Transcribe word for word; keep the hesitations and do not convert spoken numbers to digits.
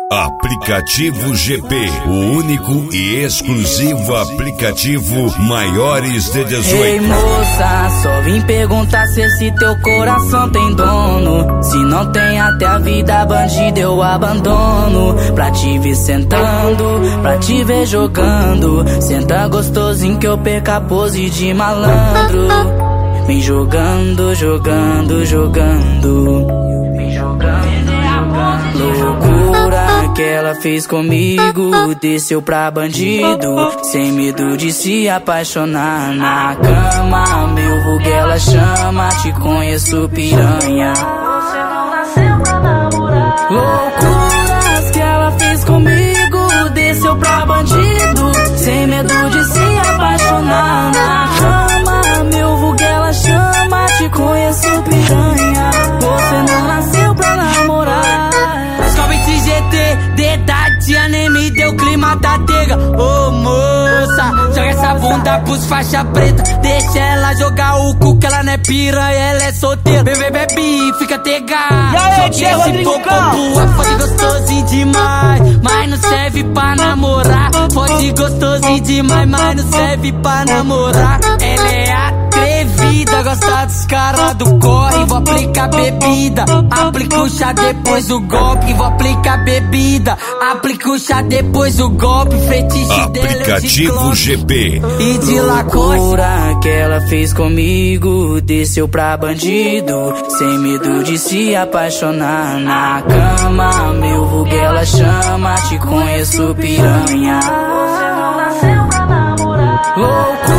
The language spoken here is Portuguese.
Aplicativo G P, o único e exclusivo aplicativo maiores de dezoito. Ei moça, só vim perguntar se esse teu coração tem dono. Se não tem, até a vida bandida eu abandono. Pra te ver sentando, pra te ver jogando. Senta gostosinho que eu perca a pose de malandro. Vem jogando, jogando, jogando. Vem jogando, jogando. Loucura que ela fez comigo, desceu pra bandido, sem medo de se apaixonar na cama. Meu vulgo ela chama, te conheço piranha. Você não nasceu pra namorar. Loucuras que ela fez comigo, desceu pra bandido, sem medo de se apaixonar na cama. Meu vulgo ela chama, te conheço piranha. Você não nasceu pra namorar. G T, dedadinha nem me deu clima da tega. Ô moça, joga essa bunda pros faixa preta. Deixa ela jogar o cu que ela não é piranha, ela é solteira. Bebê, bebe, fica tegado. Jogue esse popô, pode gostosinho demais, mas não serve pra namorar. Pode gostosinho demais, mas não serve pra namorar. Ela é atrevida, gosta dos caras do corre. Vou aplicar bebida, aplica o chá depois do golpe. Vou aplicar bebida, aplica o chá depois do golpe. Fetiche dela Aplicativo G P. E de loucura que ela fez comigo, desceu pra bandido, sem medo de se apaixonar na cama. Meu vulgo ela chama, te conheço piranha. Você não nasceu pra namorar. Loucura